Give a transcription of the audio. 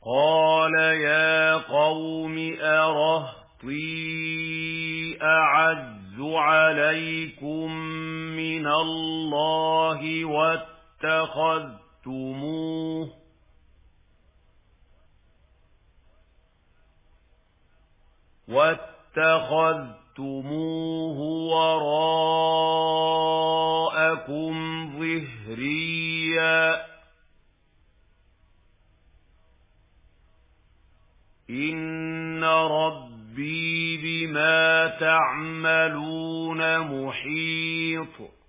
قال يا قوم أرهطي أعز عليكم من الله واتخذتموه وراءكم ظهريا إن ربي بما تعملون محيط